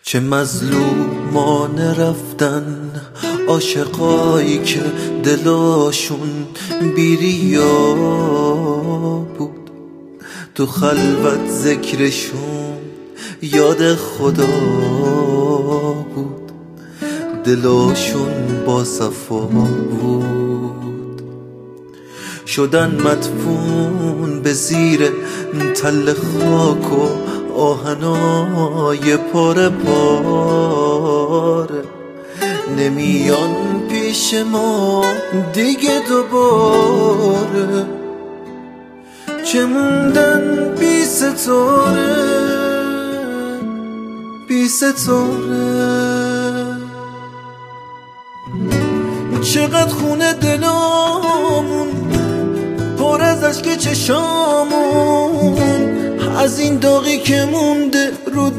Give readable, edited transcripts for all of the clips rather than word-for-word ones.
چه مظلومانه رفتن عاشقایی که دلاشون بیریا بود، تو خلوت ذکرشون یاد خدا بود، دلاشون با صفا بود. شدن مدفون به زیر تل خاک و آهنای پاره پاره، نمیان پیش ما دیگه دوباره. چه موندن بی ستاره بی ستاره، چقدر خونه دلامون پر از اشک چشامون، از این داغی که مونده رو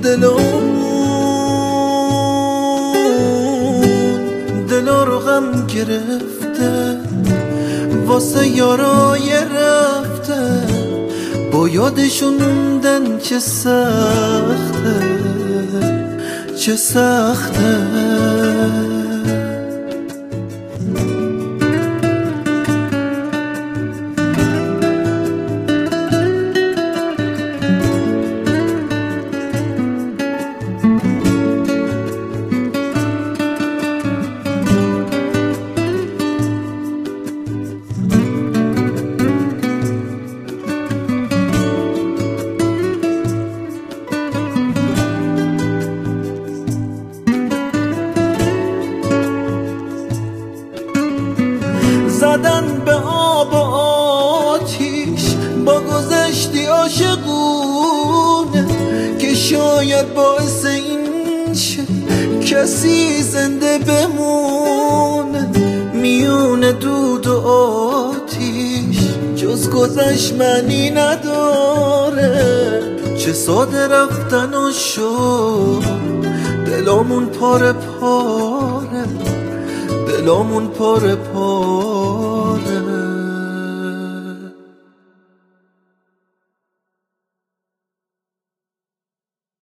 دلامون. دلا رو غم گرفته واسه یارای رفته، با یادشون موندن چه سخته چه سخته. زدن به آب و آتیش با گذشتی عاشقونه، که شاید باعث این شه کسی زنده بمونه. میون دود و آتیش جز گذشت معنی نداره، چه ساده رفتن و شد دلامون پاره پاره، دلامون پاره پاره.